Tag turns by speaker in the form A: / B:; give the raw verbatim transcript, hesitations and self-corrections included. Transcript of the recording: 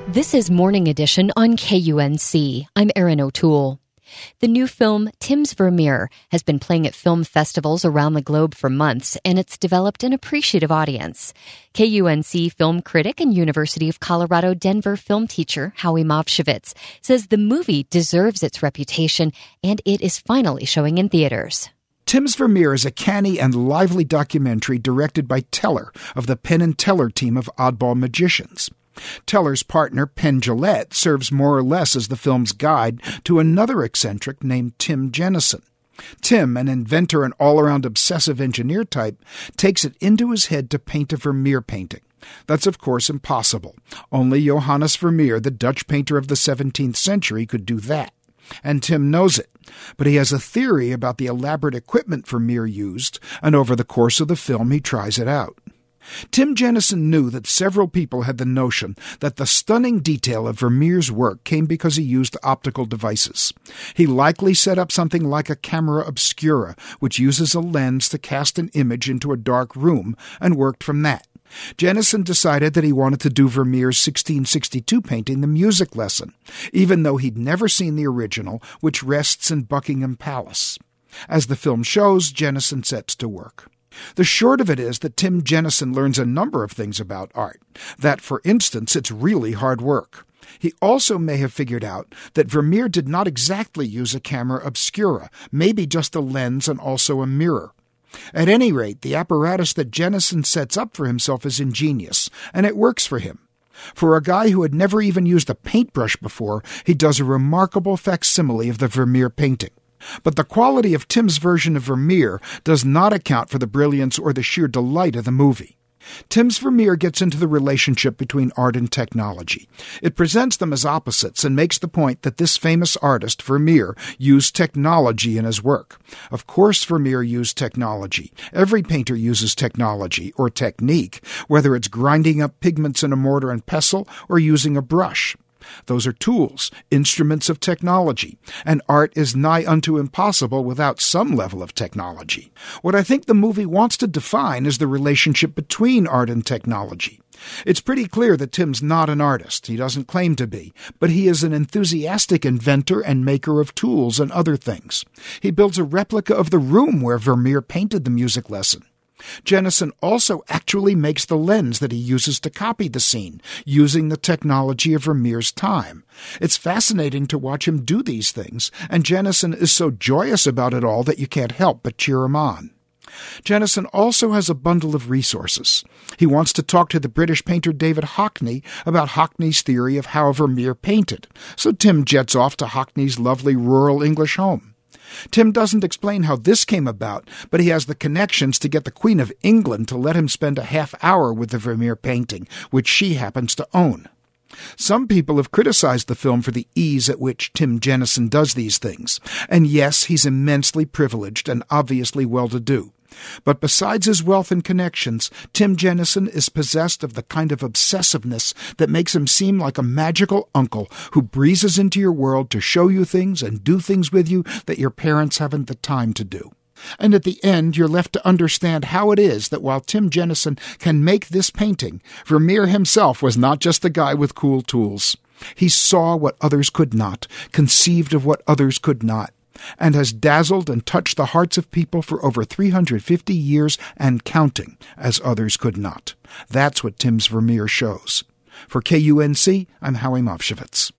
A: This is Morning Edition on K U N C. I'm Erin O'Toole. The new film, Tim's Vermeer, has been playing at film festivals around the globe for months, and it's developed an appreciative audience. K U N C film critic and University of Colorado Denver film teacher Howie Movshevitz says the movie deserves its reputation, and it is finally showing in theaters.
B: Tim's Vermeer is a canny and lively documentary directed by Teller of the Penn and Teller team of Oddball Magicians. Teller's partner, Penn Jillette, serves more or less as the film's guide to another eccentric named Tim Jennison. Tim, an inventor and all-around obsessive engineer type, takes it into his head to paint a Vermeer painting. That's, of course, impossible. Only Johannes Vermeer, the Dutch painter of the seventeenth century, could do that. And Tim knows it. But he has a theory about the elaborate equipment Vermeer used, and over the course of the film he tries it out. Tim Jennison knew that several people had the notion that the stunning detail of Vermeer's work came because he used optical devices. He likely set up something like a camera obscura, which uses a lens to cast an image into a dark room, and worked from that. Jennison decided that he wanted to do Vermeer's sixteen sixty-two painting, The Music Lesson, even though he'd never seen the original, which rests in Buckingham Palace. As the film shows, Jennison sets to work. The short of it is that Tim Jennison learns a number of things about art, that, for instance, it's really hard work. He also may have figured out that Vermeer did not exactly use a camera obscura, maybe just a lens and also a mirror. At any rate, the apparatus that Jennison sets up for himself is ingenious, and it works for him. For a guy who had never even used a paintbrush before, he does a remarkable facsimile of the Vermeer painting. But the quality of Tim's version of Vermeer does not account for the brilliance or the sheer delight of the movie. Tim's Vermeer gets into the relationship between art and technology. It presents them as opposites and makes the point that this famous artist, Vermeer, used technology in his work. Of course Vermeer used technology. Every painter uses technology, or technique, whether it's grinding up pigments in a mortar and pestle or using a brush. Those are tools, instruments of technology, and art is nigh unto impossible without some level of technology. What I think the movie wants to define is the relationship between art and technology. It's pretty clear that Tim's not an artist. He doesn't claim to be, but he is an enthusiastic inventor and maker of tools and other things. He builds a replica of the room where Vermeer painted The Music Lesson. Jennison also actually makes the lens that he uses to copy the scene, using the technology of Vermeer's time. It's fascinating to watch him do these things, and Jennison is so joyous about it all that you can't help but cheer him on. Jennison also has a bundle of resources. He wants to talk to the British painter David Hockney about Hockney's theory of how Vermeer painted, so Tim jets off to Hockney's lovely rural English home. Tim doesn't explain how this came about, but he has the connections to get the Queen of England to let him spend a half hour with the Vermeer painting, which she happens to own. Some people have criticized the film for the ease at which Tim Jennison does these things, and yes, he's immensely privileged and obviously well-to-do. But besides his wealth and connections, Tim Jennison is possessed of the kind of obsessiveness that makes him seem like a magical uncle who breezes into your world to show you things and do things with you that your parents haven't the time to do. And at the end, you're left to understand how it is that while Tim Jennison can make this painting, Vermeer himself was not just a guy with cool tools. He saw what others could not, conceived of what others could not, and has dazzled and touched the hearts of people for over three hundred fifty years and counting, as others could not. That's what Tim's Vermeer shows. For K U N C, I'm Howie Movshevitz.